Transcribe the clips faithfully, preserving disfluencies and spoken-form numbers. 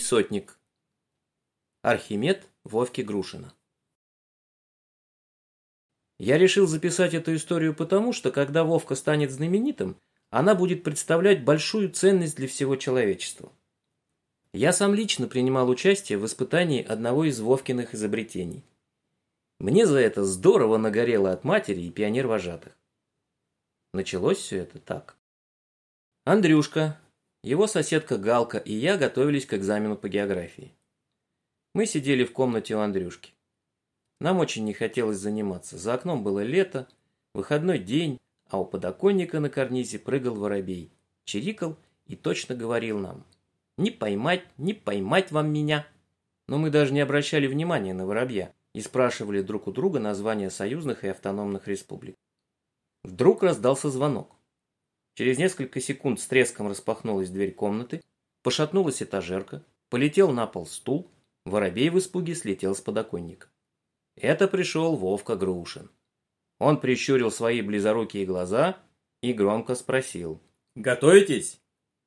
сотник. Архимед Вовки Грушина. Я решил записать эту историю потому, что когда Вовка станет знаменитым, она будет представлять большую ценность для всего человечества. Я сам лично принимал участие в испытании одного из Вовкиных изобретений. Мне за это здорово нагорело от матери и пионер-вожатых. Началось все это так. Андрюшка, его соседка Галка и я готовились к экзамену по географии. Мы сидели в комнате у Андрюшки. Нам очень не хотелось заниматься. За окном было лето, выходной день, а у подоконника на карнизе прыгал воробей, чирикал и точно говорил нам: «Не поймать, не поймать вам меня!» Но мы даже не обращали внимания на воробья и спрашивали друг у друга названия союзных и автономных республик. Вдруг раздался звонок. Через несколько секунд с треском распахнулась дверь комнаты, пошатнулась этажерка, полетел на пол стул, воробей в испуге слетел с подоконника. Это пришел Вовка Грушин. Он прищурил свои близорукие глаза и громко спросил: «Готовитесь?»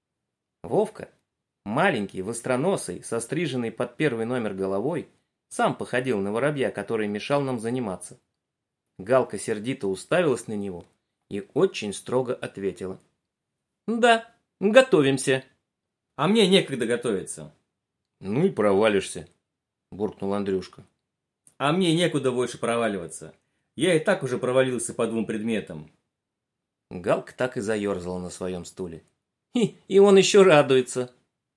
Вовка, маленький, востроносый, состриженный под первый номер головой, сам походил на воробья, который мешал нам заниматься. Галка сердито уставилась на него и очень строго ответила: «Да, готовимся». «А мне некогда готовиться». «Ну и провалишься», – буркнул Андрюшка. «А мне некуда больше проваливаться. Я и так уже провалился по двум предметам». Галка так и заерзала на своем стуле. «И, и он еще радуется».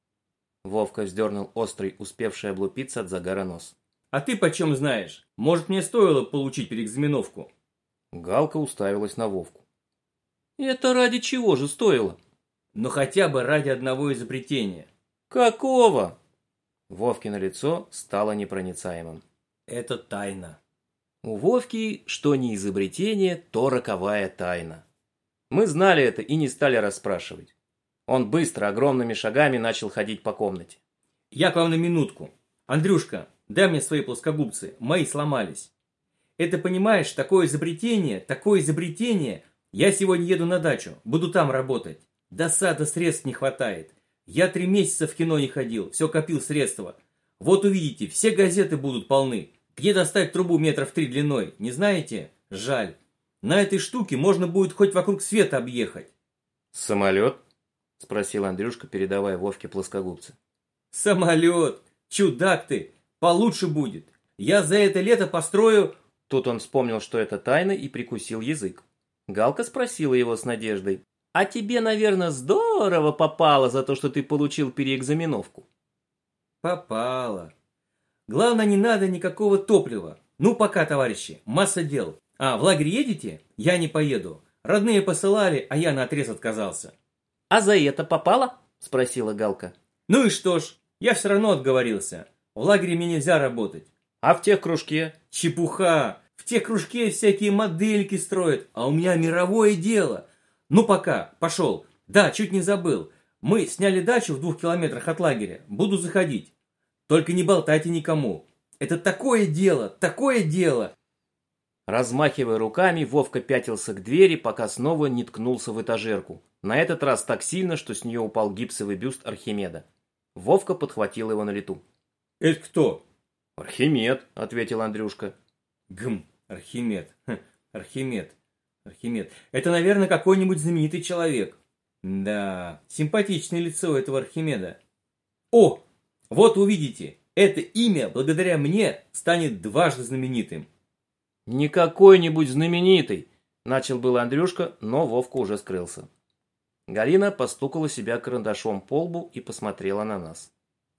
Вовка вздернул острый, успевший облупиться от загара нос. «А ты почем знаешь? Может, мне стоило получить переэкзаменовку?» Галка уставилась на Вовку. «Это ради чего же стоило?» «Но хотя бы ради одного изобретения». «Какого?» Вовкино лицо стало непроницаемым. «Это тайна». У Вовки, что не изобретение, то роковая тайна. Мы знали это и не стали расспрашивать. Он быстро, огромными шагами начал ходить по комнате. «Я к вам на минутку. Андрюшка, дай мне свои плоскогубцы, мои сломались. Это, понимаешь, такое изобретение, такое изобретение. Я сегодня еду на дачу, буду там работать. Досада, средств не хватает. Я три месяца в кино не ходил, все копил средства. Вот увидите, все газеты будут полны. Где достать трубу метров три длиной, не знаете? Жаль. На этой штуке можно будет хоть вокруг света объехать». «Самолет?» – спросил Андрюшка, передавая Вовке плоскогубцы. «Самолет! Чудак ты! Получше будет! Я за это лето построю...» Тут он вспомнил, что это тайна, и прикусил язык. Галка спросила его с надеждой: «А тебе, наверное, здорово попало за то, что ты получил переэкзаменовку?» «Попало. Главное, не надо никакого топлива. Ну, пока, товарищи, масса дел. А, в лагерь едете? Я не поеду. Родные посылали, а я наотрез отказался». «А за это попало?» – спросила Галка. «Ну и что ж, я все равно отговорился. В лагере мне нельзя работать». «А в тех кружке?» «Чепуха! В тех кружке всякие модельки строят, а у меня мировое дело. Ну пока, пошел. Да, чуть не забыл. Мы сняли дачу в двух километрах от лагеря. Буду заходить. Только не болтайте никому. Это такое дело, такое дело!» Размахивая руками, Вовка пятился к двери, пока снова не ткнулся в этажерку. На этот раз так сильно, что с нее упал гипсовый бюст Архимеда. Вовка подхватил его на лету. «Это кто?» «Архимед», — ответил Андрюшка. «Гм, Архимед, хм, Архимед, Архимед. Это, наверное, какой-нибудь знаменитый человек. Да, симпатичное лицо этого Архимеда. О, вот увидите, это имя, благодаря мне, станет дважды знаменитым». «Не какой-нибудь знаменитый», — начал был Андрюшка, но Вовка уже скрылся. Галина постукала себя карандашом по лбу и посмотрела на нас.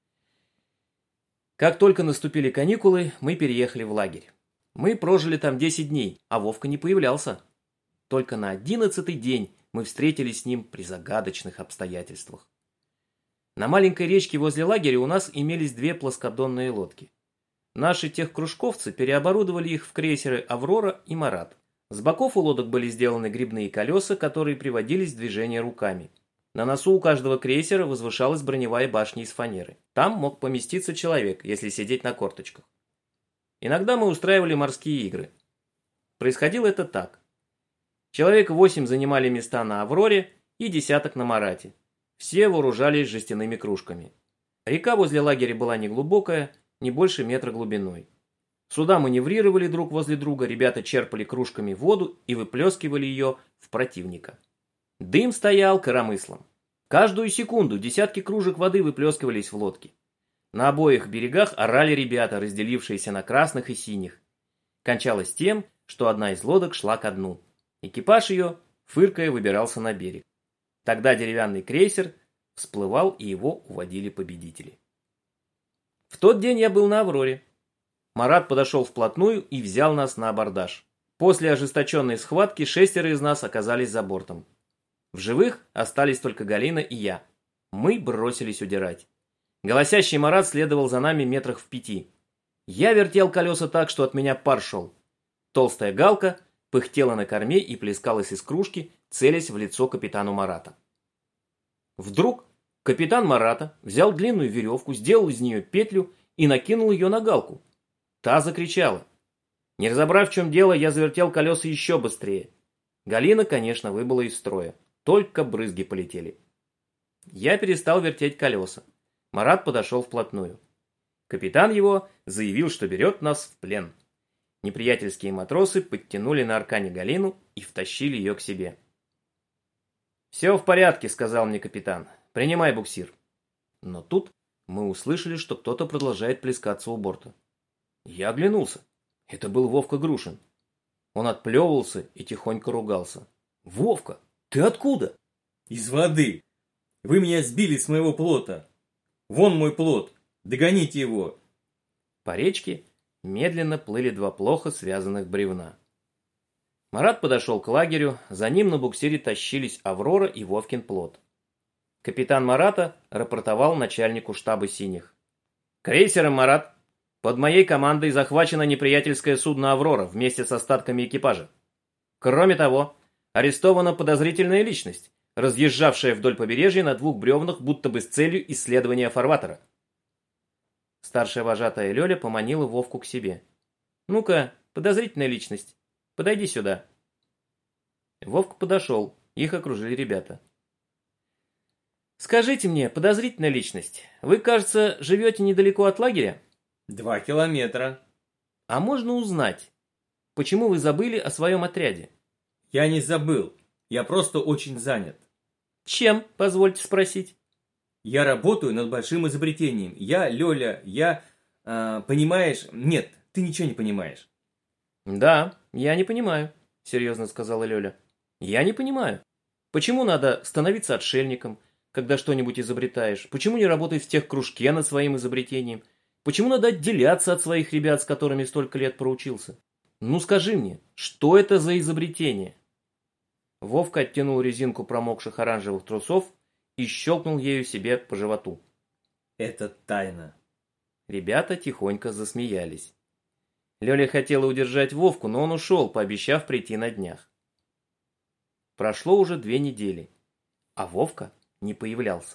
Как только наступили каникулы, мы переехали в лагерь. Мы прожили там десять дней, а Вовка не появлялся. Только на одиннадцатый день мы встретились с ним при загадочных обстоятельствах. На маленькой речке возле лагеря у нас имелись две плоскодонные лодки. Наши техкружковцы переоборудовали их в крейсеры «Аврора» и «Марат». С боков у лодок были сделаны грибные колеса, которые приводились в движение руками. На носу у каждого крейсера возвышалась броневая башня из фанеры. Там мог поместиться человек, если сидеть на корточках. Иногда мы устраивали морские игры. Происходило это так. Человек восемь занимали места на «Авроре» и десяток на «Марате». Все вооружались жестяными кружками. Река возле лагеря была неглубокая, не больше метра глубиной. Суда маневрировали друг возле друга, ребята черпали кружками воду и выплескивали ее в противника. Дым стоял коромыслом. Каждую секунду десятки кружек воды выплескивались в лодки. На обоих берегах орали ребята, разделившиеся на красных и синих. Кончалось тем, что одна из лодок шла ко дну. Экипаж ее, фыркая, выбирался на берег. Тогда деревянный крейсер всплывал, и его уводили победители. В тот день я был на Авроре. Марат подошел вплотную и взял нас на абордаж. После ожесточенной схватки шестеро из нас оказались за бортом. В живых остались только Галина и я. Мы бросились удирать. Голосящий Марат следовал за нами метрах в пяти. Я вертел колеса так, что от меня пар шел. Толстая Галка пыхтела на корме и плескалась из кружки, целясь в лицо капитану Марата. Вдруг капитан Марата взял длинную веревку, сделал из нее петлю и накинул ее на Галку. Та закричала. Не разобрав, в чем дело, я завертел колеса еще быстрее. Галина, конечно, выбыла из строя. Только брызги полетели. Я перестал вертеть колеса. Марат подошел вплотную. Капитан его заявил, что берет нас в плен. Неприятельские матросы подтянули на аркане Галину и втащили ее к себе. «Все в порядке», — сказал мне капитан. «Принимай буксир». Но тут мы услышали, что кто-то продолжает плескаться у борта. Я оглянулся. Это был Вовка Грушин. Он отплевывался и тихонько ругался. «Вовка, ты откуда?» Из воды. Вы меня сбили с моего плота. Вон мой плот. Догоните его. По речке медленно плыли два плохо связанных бревна. Марат подошел к лагерю, за ним на буксире тащились Аврора и Вовкин плот. Капитан Марата рапортовал начальнику штаба «Синих». «Крейсером, Марат, под моей командой захвачено неприятельское судно «Аврора» вместе с остатками экипажа. Кроме того, арестована подозрительная личность, разъезжавшая вдоль побережья на двух бревнах, будто бы с целью исследования фарватера». Старшая вожатая Лёля поманила Вовку к себе. «Ну-ка, подозрительная личность, подойди сюда». Вовка подошел, их окружили ребята. «Скажите мне, подозрительная личность, вы, кажется, живете недалеко от лагеря?» Два километра. «А можно узнать, почему вы забыли о своем отряде?» Я не забыл, я просто очень занят. «Чем, позвольте спросить?» Я работаю над большим изобретением. Я, Лёля, я... Э, понимаешь? Нет, ты ничего не понимаешь. «Да, я не понимаю», — серьезно сказала Лёля. «Я не понимаю. Почему надо становиться отшельником, когда что-нибудь изобретаешь? Почему не работать в техкружке над своим изобретением? Почему надо отделяться от своих ребят, с которыми столько лет проучился? Ну скажи мне, что это за изобретение?» Вовка оттянул резинку промокших оранжевых трусов и щелкнул ею себе по животу. Это тайна. Ребята тихонько засмеялись. Лёля хотела удержать Вовку, но он ушел, пообещав прийти на днях. Прошло уже две недели, а Вовка не появлялся.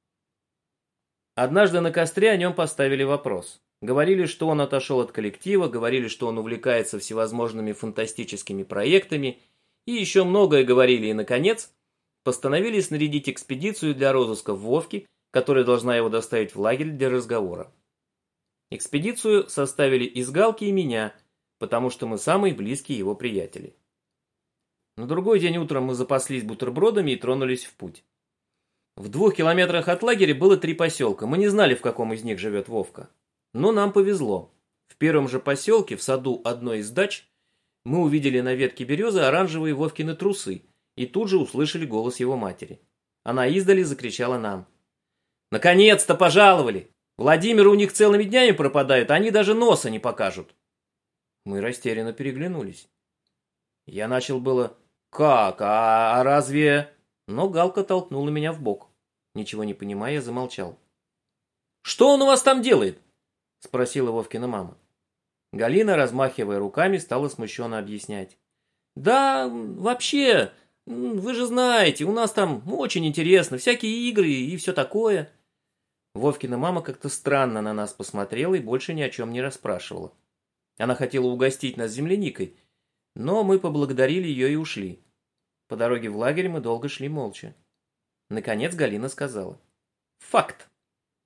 Однажды на костре о нем поставили вопрос. Говорили, что он отошел от коллектива, говорили, что он увлекается всевозможными фантастическими проектами, и еще многое говорили, и, наконец, постановили снарядить экспедицию для розыска Вовки, которая должна его доставить в лагерь для разговора. Экспедицию составили из Галки и меня, потому что мы самые близкие его приятели. На другой день утром мы запаслись бутербродами и тронулись в путь. В двух километрах от лагеря было три поселка, мы не знали, в каком из них живет Вовка. Но нам повезло. В первом же поселке, в саду одной из дач, мы увидели на ветке березы оранжевые Вовкины трусы и тут же услышали голос его матери. Она издали закричала нам: «Наконец-то пожаловали! Владимир у них целыми днями пропадает, они даже носа не покажут!» Мы растерянно переглянулись. Я начал было: «Как? А, а разве...» Но Галка толкнула меня в бок. Ничего не понимая, я замолчал. «Что он у вас там делает?» — спросила Вовкина мама. Галина, размахивая руками, стала смущенно объяснять. «Да, вообще, вы же знаете, у нас там очень интересно, всякие игры и все такое». Вовкина мама как-то странно на нас посмотрела и больше ни о чем не расспрашивала. Она хотела угостить нас земляникой, но мы поблагодарили ее и ушли. По дороге в лагерь мы долго шли молча. Наконец Галина сказала: «Факт.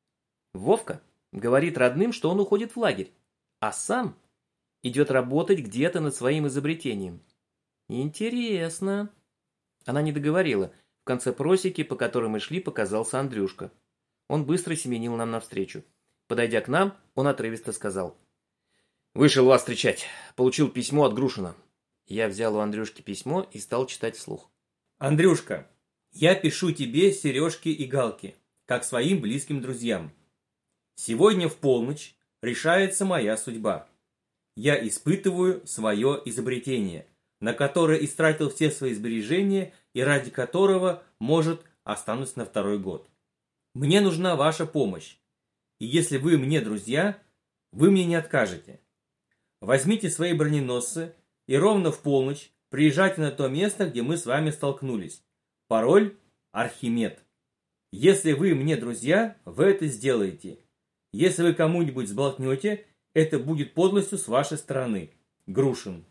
Вовка говорит родным, что он уходит в лагерь, а сам идет работать где-то над своим изобретением. Интересно. Она не договорила. В конце просеки, по которой мы шли, показался Андрюшка. Он быстро семенил нам навстречу. Подойдя к нам, он отрывисто сказал: «Вышел вас встречать. Получил письмо от Грушина». Я взял у Андрюшки письмо и стал читать вслух. «Андрюшка, я пишу тебе сережки и галки, как своим близким друзьям. Сегодня в полночь решается моя судьба. Я испытываю свое изобретение, на которое истратил все свои сбережения и ради которого, может, останусь на второй год. Мне нужна ваша помощь, и если вы мне друзья, вы мне не откажете. Возьмите свои броненосцы и ровно в полночь приезжайте на то место, где мы с вами столкнулись. Пароль – Архимед. Если вы мне друзья, вы это сделаете. Если вы кому-нибудь сболтнете, это будет подлостью с вашей стороны. Грушин».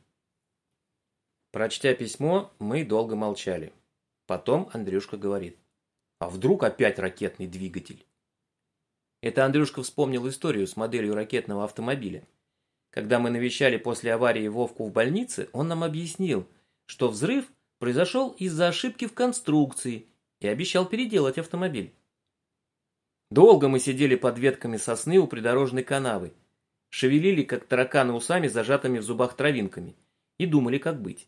Прочтя письмо, мы долго молчали. Потом Андрюшка говорит: «А вдруг опять ракетный двигатель?» Это Андрюшка вспомнил историю с моделью ракетного автомобиля. Когда мы навещали после аварии Вовку в больнице, он нам объяснил, что взрыв произошел из-за ошибки в конструкции и обещал переделать автомобиль. Долго мы сидели под ветками сосны у придорожной канавы, шевелили, как тараканы, усами, зажатыми в зубах травинками, и думали, как быть.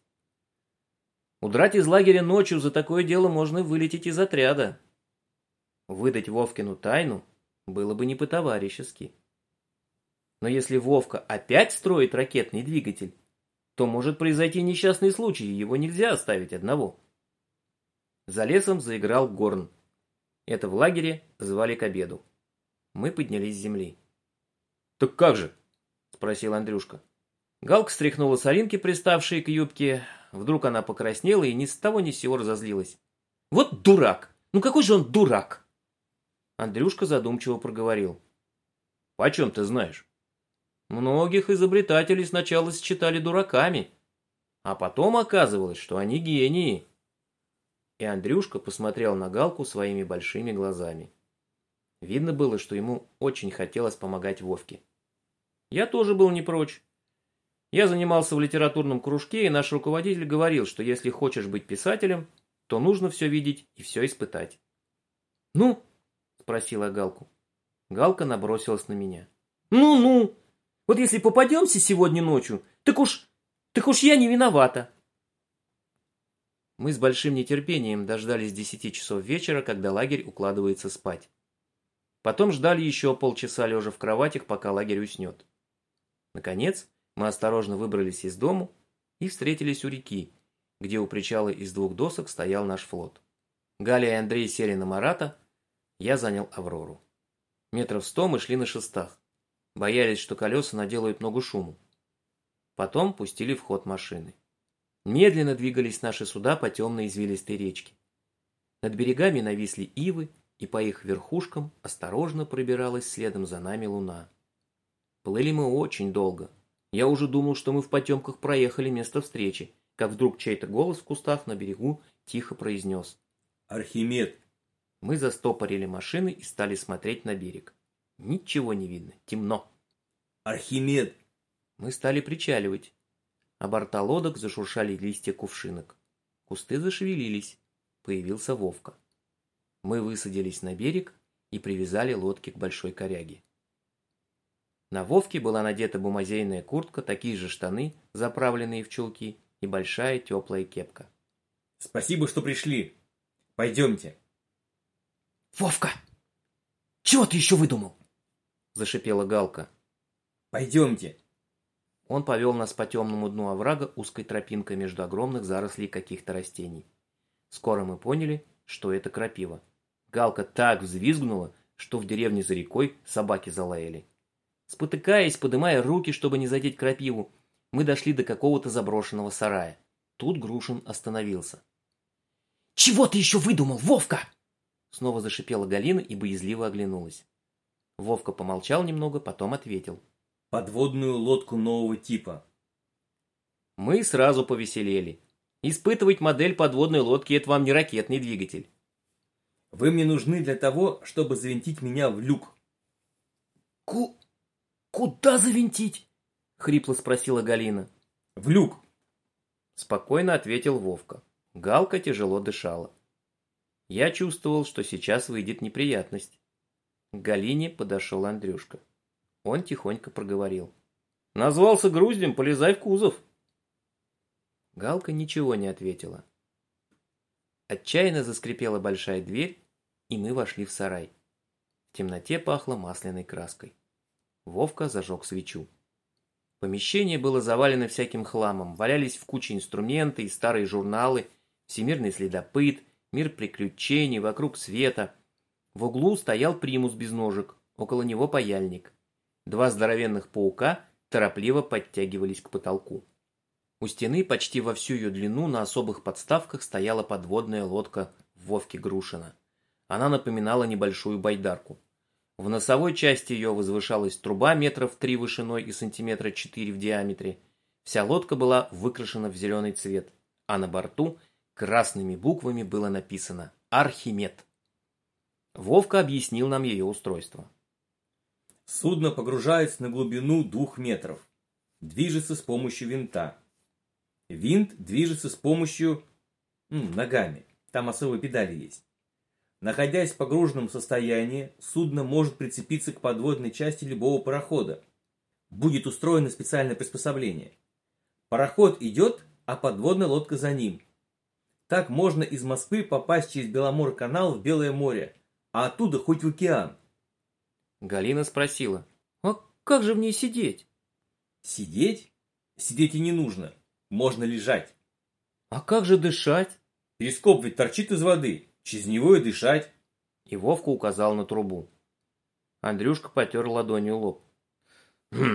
Удрать из лагеря ночью за такое дело можно вылететь из отряда. Выдать Вовкину тайну было бы не по-товарищески. Но если Вовка опять строит ракетный двигатель, то может произойти несчастный случай, и его нельзя оставить одного. За лесом заиграл горн. Это в лагере звали к обеду. Мы поднялись с земли. «Так как же?» – спросил Андрюшка. Галка стряхнула соринки, приставшие к юбке. Вдруг она покраснела и ни с того ни с сего разозлилась. «Вот дурак! Ну какой же он дурак!» Андрюшка задумчиво проговорил: «Почем ты знаешь? Многих изобретателей сначала считали дураками, а потом оказывалось, что они гении». И Андрюшка посмотрел на Галку своими большими глазами. Видно было, что ему очень хотелось помогать Вовке. Я тоже был не прочь. Я занимался в литературном кружке, и наш руководитель говорил, что если хочешь быть писателем, то нужно все видеть и все испытать. «Ну?» – спросила Галку. Галка набросилась на меня. «Ну-ну! Вот если попадемся сегодня ночью, так уж, так уж я не виновата!» Мы с большим нетерпением дождались десяти часов вечера, когда лагерь укладывается спать. Потом ждали еще полчаса лежа в кроватях, пока лагерь уснет. Наконец, мы осторожно выбрались из дому и встретились у реки, где у причала из двух досок стоял наш флот. Галя и Андрей сели на Марата, я занял Аврору. Метров сто мы шли на шестах. Боялись, что колеса наделают много шуму. Потом пустили в ход машины. Медленно двигались наши суда по темной извилистой речке. Над берегами нависли ивы, и по их верхушкам осторожно пробиралась следом за нами луна. Плыли мы очень долго. Я уже думал, что мы в потемках проехали место встречи, как вдруг чей-то голос в кустах на берегу тихо произнес: «Архимед!» Мы застопорили машины и стали смотреть на берег. Ничего не видно, темно. «Архимед!» Мы стали причаливать. А борта лодок зашуршали листья кувшинок. Кусты зашевелились. Появился Вовка. Мы высадились на берег и привязали лодки к большой коряге. На Вовке была надета бумазейная куртка, такие же штаны, заправленные в чулки, и большая теплая кепка. «Спасибо, что пришли. Пойдемте». «Вовка! Чего ты еще выдумал?» – зашипела Галка. «Пойдемте». Он повел нас по темному дну оврага узкой тропинкой между огромных зарослей каких-то растений. Скоро мы поняли, что это крапива. Галка так взвизгнула, что в деревне за рекой собаки залаяли. Спотыкаясь, подымая руки, чтобы не задеть крапиву, мы дошли до какого-то заброшенного сарая. Тут Грушин остановился. «Чего ты еще выдумал, Вовка?» Снова зашипела Галина и боязливо оглянулась. Вовка помолчал немного, потом ответил: «Подводную лодку нового типа». Мы сразу повеселели. Испытывать модель подводной лодки – это вам не ракетный двигатель. «Вы мне нужны для того, чтобы завинтить меня в люк». Ку... куда завинтить? Хрипло спросила Галина. В люк. Спокойно ответил Вовка. Галка тяжело дышала. Я чувствовал, что сейчас выйдет неприятность. К Галине подошел Андрюшка. Он тихонько проговорил. Назвался груздем, полезай в кузов. Галка ничего не ответила. Отчаянно заскрипела большая дверь, и мы вошли в сарай. В темноте пахло масляной краской. Вовка зажег свечу. Помещение было завалено всяким хламом. Валялись в куче инструменты и старые журналы, «Всемирный следопыт», «Мир приключений», «Вокруг света». В углу стоял примус без ножек, около него паяльник. Два здоровенных паука торопливо подтягивались к потолку. У стены почти во всю ее длину на особых подставках стояла подводная лодка Вовки Грушина. Она напоминала небольшую байдарку. В носовой части ее возвышалась труба метров три вышиной и сантиметра четыре в диаметре. Вся лодка была выкрашена в зеленый цвет, а на борту красными буквами было написано «Архимед». Вовка объяснил нам ее устройство. Судно погружается на глубину двух метров. Движется с помощью винта. Винт движется с помощью м, ногами. Там особые педали есть. Находясь в погруженном состоянии, судно может прицепиться к подводной части любого парохода. Будет устроено специальное приспособление. Пароход идет, а подводная лодка за ним. Так можно из Москвы попасть через Беломор-канал в Белое море, а оттуда хоть в океан. Галина спросила, а как же в ней сидеть? Сидеть? Сидеть и не нужно. Можно лежать. А как же дышать? Перископ ведь торчит из воды. Через него и дышать. И Вовка указал на трубу. Андрюшка потер ладонью лоб. Хм.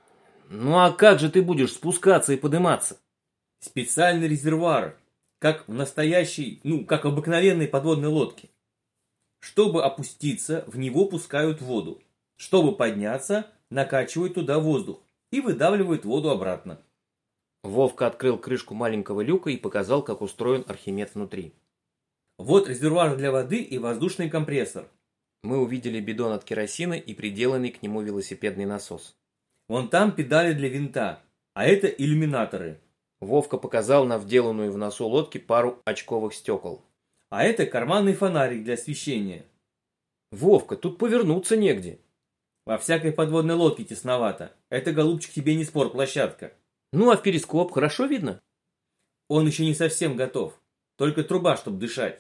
Ну а как же ты будешь спускаться и подниматься? Специальный резервуар. Как в настоящей, ну, как в обыкновенной подводной лодке. Чтобы опуститься, в него пускают воду. Чтобы подняться, накачивают туда воздух и выдавливают воду обратно. Вовка открыл крышку маленького люка и показал, как устроен Архимед внутри. Вот резервуар для воды и воздушный компрессор. Мы увидели бидон от керосина и приделанный к нему велосипедный насос. Вон там педали для винта, а это иллюминаторы. Вовка показал на вделанную в носу лодки пару очковых стекол. А это карманный фонарик для освещения. Вовка, тут повернуться негде. Во всякой подводной лодке тесновато. Это, голубчик, тебе не спорт-площадка. Ну а в перископ хорошо видно? Он еще не совсем готов. Только труба, чтобы дышать.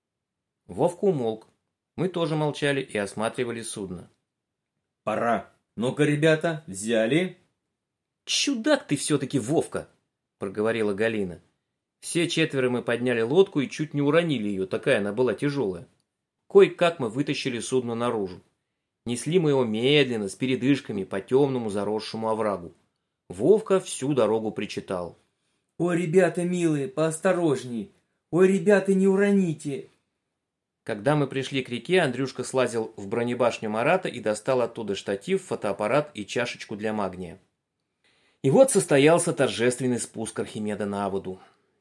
Вовка умолк. Мы тоже молчали и осматривали судно. Пора. Ну-ка, ребята, взяли. Чудак ты все-таки, Вовка, проговорила Галина. Все четверо мы подняли лодку и чуть не уронили ее, такая она была тяжелая. Кое-как мы вытащили судно наружу. Несли мы его медленно, с передышками, по темному заросшему оврагу. Вовка всю дорогу причитал. Ой, ребята милые, поосторожней. Ой, ребята, не уроните. Когда мы пришли к реке, Андрюшка слазил в бронебашню Марата и достал оттуда штатив, фотоаппарат и чашечку для магния. И вот состоялся торжественный спуск Архимеда на воду.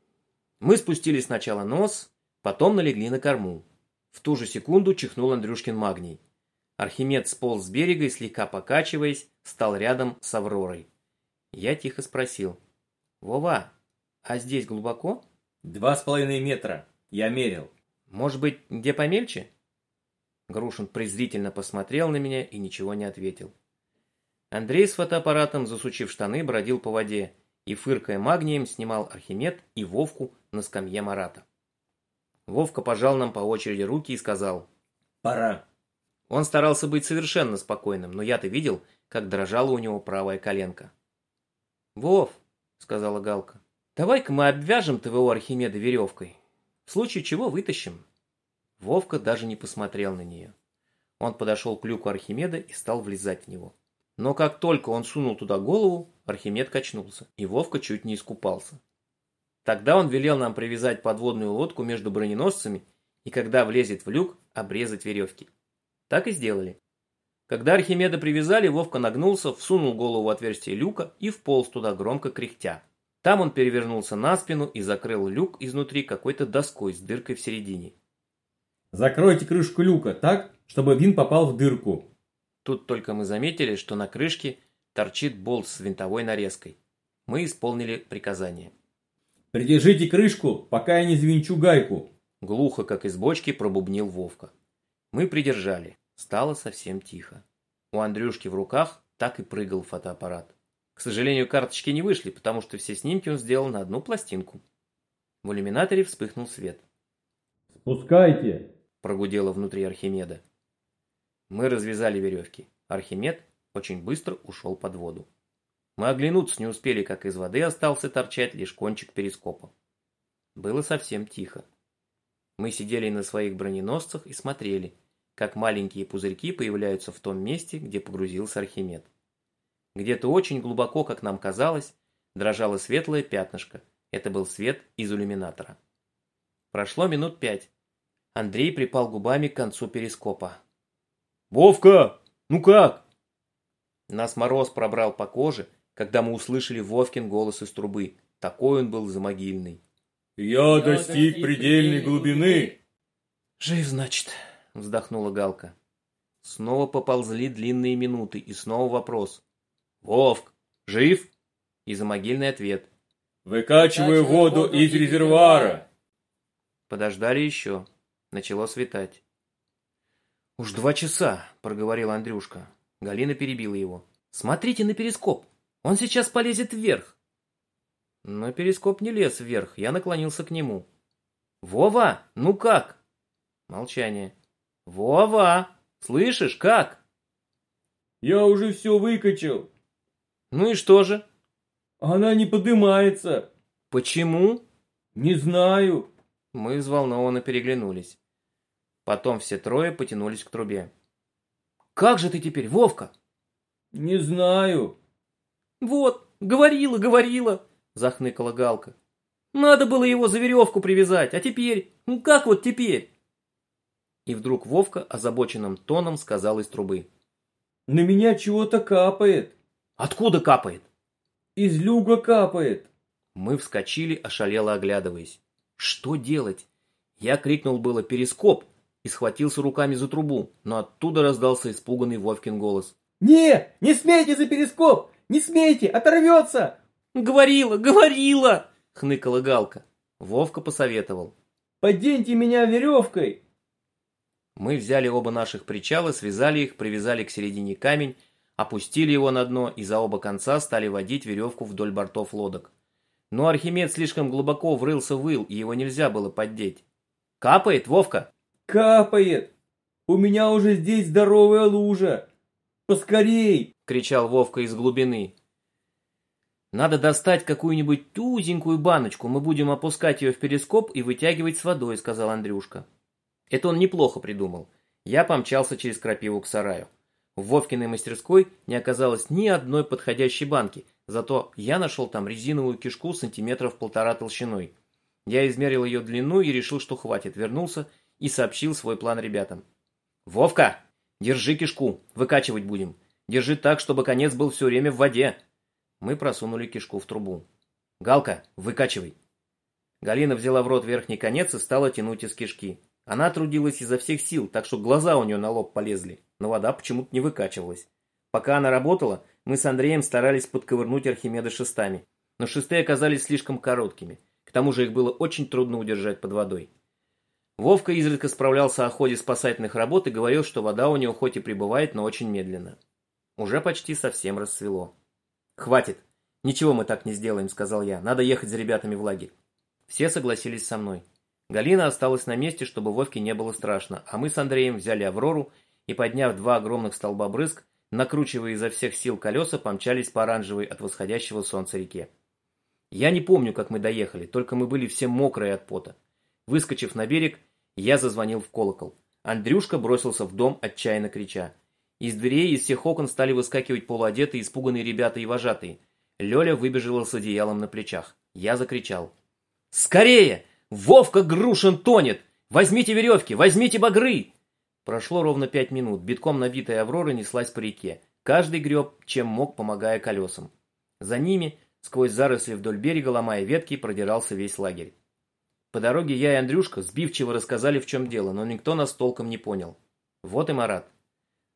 Мы спустили сначала нос, потом налегли на корму. В ту же секунду чихнул Андрюшкин магний. Архимед сполз с берега и, слегка покачиваясь, стал рядом с Авророй. Я тихо спросил. «Вова, а здесь глубоко?» Два с половиной метра. Я мерил. «Может быть, где помельче?» Грушин презрительно посмотрел на меня и ничего не ответил. Андрей с фотоаппаратом, засучив штаны, бродил по воде и, фыркая магнием, снимал Архимед и Вовку на скамье Марата. Вовка пожал нам по очереди руки и сказал: «Пора». Он старался быть совершенно спокойным, но я-то видел, как дрожала у него правая коленка. «Вов», — сказала Галка, — «давай-ка мы обвяжем твоего Архимеда веревкой. В случае чего вытащим». Вовка даже не посмотрел на нее. Он подошел к люку Архимеда и стал влезать в него. Но как только он сунул туда голову, Архимед качнулся, и Вовка чуть не искупался. Тогда он велел нам привязать подводную лодку между броненосцами и, когда влезет в люк, обрезать веревки. Так и сделали. Когда Архимеда привязали, Вовка нагнулся, всунул голову в отверстие люка и вполз туда, громко кряхтя. Там он перевернулся на спину и закрыл люк изнутри какой-то доской с дыркой в середине. «Закройте крышку люка так, чтобы винт попал в дырку». Тут только мы заметили, что на крышке торчит болт с винтовой нарезкой. Мы исполнили приказание. «Придержите крышку, пока я не завинчу гайку!» Глухо, как из бочки, пробубнил Вовка. Мы придержали. Стало совсем тихо. У Андрюшки в руках так и прыгал фотоаппарат. К сожалению, карточки не вышли, потому что все снимки он сделал на одну пластинку. В иллюминаторе вспыхнул свет. «Спускайте!» – прогудело внутри Архимеда. Мы развязали веревки. Архимед очень быстро ушел под воду. Мы оглянуться не успели, как из воды остался торчать лишь кончик перископа. Было совсем тихо. Мы сидели на своих броненосцах и смотрели, как маленькие пузырьки появляются в том месте, где погрузился Архимед. Где-то очень глубоко, как нам казалось, дрожало светлое пятнышко. Это был свет из иллюминатора. Прошло минут пять. Андрей припал губами к концу перископа. «Вовка, ну как?» Нас мороз пробрал по коже, когда мы услышали Вовкин голос из трубы. Такой он был замогильный. «Я достиг предельной глубины!» «Жив, значит», — вздохнула Галка. Снова поползли длинные минуты, и снова вопрос. «Вовк, жив?» И замогильный ответ. «Выкачиваю воду из резервуара!» Подождали еще. Начало светать. «Уж два часа», — проговорил Андрюшка. Галина перебила его. «Смотрите на перископ, он сейчас полезет вверх». Но перископ не лез вверх, я наклонился к нему. «Вова, ну как?» Молчание. «Вова, слышишь, как?» «Я уже все выкачал». «Ну и что же?» «Она не поднимается». «Почему?» «Не знаю». Мы взволнованно переглянулись. Потом все трое потянулись к трубе. «Как же ты теперь, Вовка?» «Не знаю». «Вот, говорила, говорила», — захныкала Галка. «Надо было его за веревку привязать, а теперь? Ну как вот теперь?» И вдруг Вовка озабоченным тоном сказал из трубы. «На меня чего-то капает». «Откуда капает?» «Из люка капает». Мы вскочили, ошалело оглядываясь. Что делать? Я крикнул было «перископ» и схватился руками за трубу, но оттуда раздался испуганный Вовкин голос. «Не, не смейте за перископ! Не смейте, оторвется!» «Говорила, говорила!» — хныкала Галка. Вовка посоветовал. «Поденьте меня веревкой!» Мы взяли оба наших причала, связали их, привязали к середине камень, опустили его на дно и за оба конца стали водить веревку вдоль бортов лодок. Но Архимед слишком глубоко врылся в ил, и его нельзя было поддеть. «Капает, Вовка?» «Капает! У меня уже здесь здоровая лужа! Поскорей!» — кричал Вовка из глубины. «Надо достать какую-нибудь узенькую баночку, мы будем опускать ее в перископ и вытягивать с водой», — сказал Андрюшка. Это он неплохо придумал. Я помчался через крапиву к сараю. В Вовкиной мастерской не оказалось ни одной подходящей банки, зато я нашел там резиновую кишку сантиметров полтора толщиной. Я измерил ее длину и решил, что хватит, вернулся и сообщил свой план ребятам. «Вовка, держи кишку, выкачивать будем. Держи так, чтобы конец был все время в воде». Мы просунули кишку в трубу. «Галка, выкачивай». Галина взяла в рот верхний конец и стала тянуть из кишки. Она трудилась изо всех сил, так что глаза у нее на лоб полезли, но вода почему-то не выкачивалась. Пока она работала, мы с Андреем старались подковырнуть Архимеда шестами, но шесты оказались слишком короткими, к тому же их было очень трудно удержать под водой. Вовка изредка справлялся о ходе спасательных работ и говорил, что вода у него хоть и прибывает, но очень медленно. Уже почти совсем рассвело. «Хватит, ничего мы так не сделаем», — сказал я, — «надо ехать за ребятами в лагерь». Все согласились со мной. Галина осталась на месте, чтобы Вовке не было страшно, а мы с Андреем взяли Аврору и, подняв два огромных столба брызг, накручивая изо всех сил колеса, помчались по оранжевой от восходящего солнца реке. Я не помню, как мы доехали, только мы были все мокрые от пота. Выскочив на берег, я зазвонил в колокол. Андрюшка бросился в дом, отчаянно крича. Из дверей из всех окон стали выскакивать полуодетые, испуганные ребята и вожатые. Лёля выбежала с одеялом на плечах. Я закричал. «Скорее! Вовка Грушин тонет! Возьмите веревки! Возьмите багры!» Прошло ровно пять минут. Битком набитая Аврора неслась по реке. Каждый греб, чем мог, помогая колесам. За ними, сквозь заросли вдоль берега, ломая ветки, продирался весь лагерь. По дороге я и Андрюшка сбивчиво рассказали, в чем дело, но никто нас толком не понял. Вот и Марат.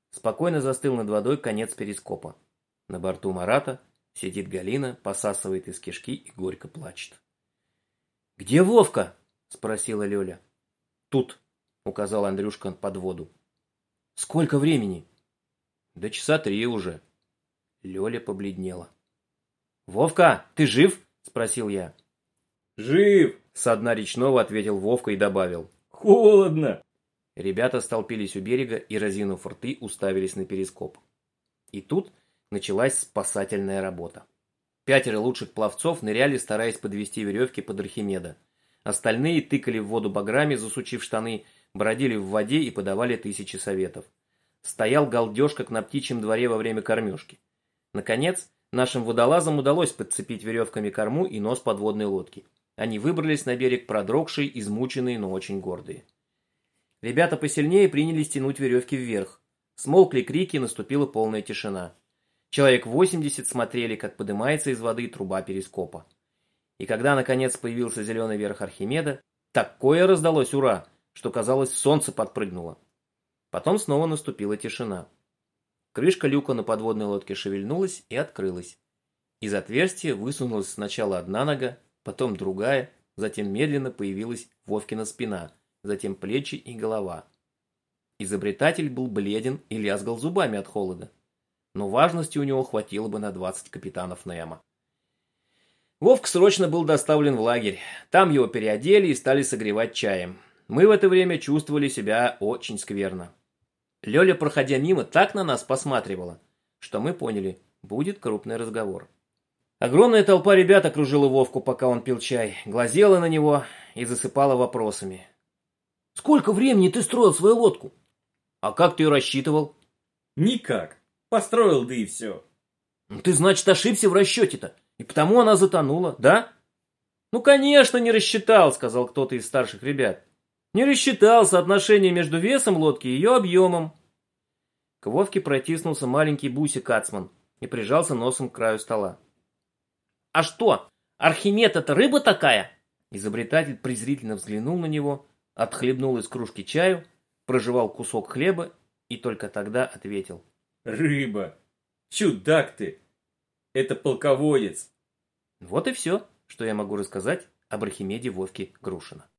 Спокойно застыл над водой конец перископа. На борту Марата сидит Галина, посасывает из кишки и горько плачет. «Где Вовка?» – спросила Лёля. «Тут», – указал Андрюшка под воду. «Сколько времени?» «Да часа три уже». Лёля побледнела. «Вовка, ты жив?» – спросил я. «Жив!» – со дна речного ответил Вовка и добавил. «Холодно!» Ребята столпились у берега и, разинув рты, уставились на перископ. И тут началась спасательная работа. Пятеро лучших пловцов ныряли, стараясь подвести веревки под Архимеда. Остальные тыкали в воду баграми, засучив штаны, бродили в воде и подавали тысячи советов. Стоял галдеж, как на птичьем дворе во время кормежки. Наконец, нашим водолазам удалось подцепить веревками корму и нос подводной лодки. Они выбрались на берег продрогшие, измученные, но очень гордые. Ребята посильнее принялись тянуть веревки вверх. Смолкли крики, наступила полная тишина. Человек восемьдесят смотрели, как поднимается из воды труба перископа. И когда наконец появился зеленый верх Архимеда, такое раздалось «Ура!», что казалось, солнце подпрыгнуло. Потом снова наступила тишина. Крышка люка на подводной лодке шевельнулась и открылась. Из отверстия высунулась сначала одна нога, потом другая, затем медленно появилась Вовкина спина, затем плечи и голова. Изобретатель был бледен и лязгал зубами от холода. Но важности у него хватило бы на двадцать капитанов Немо. Вовка срочно был доставлен в лагерь. Там его переодели и стали согревать чаем. Мы в это время чувствовали себя очень скверно. Лёля, проходя мимо, так на нас посматривала, что мы поняли, будет крупный разговор. Огромная толпа ребят окружила Вовку, пока он пил чай, глазела на него и засыпала вопросами. «Сколько времени ты строил свою лодку?» «А как ты ее рассчитывал?» «Никак. Построил, да и все». «Ты, значит, ошибся в расчете-то, и потому она затонула, да?» «Ну, конечно, не рассчитал», — сказал кто-то из старших ребят. «Не рассчитал соотношение между весом лодки и ее объемом». К Вовке протиснулся маленький Буся Кацман и прижался носом к краю стола. «А что, Архимед — это рыба такая?» Изобретатель презрительно взглянул на него, отхлебнул из кружки чаю, прожевал кусок хлеба и только тогда ответил. «Рыба! Чудак ты! Это полководец!» Вот и все, что я могу рассказать об Архимеде Вовке Грушина.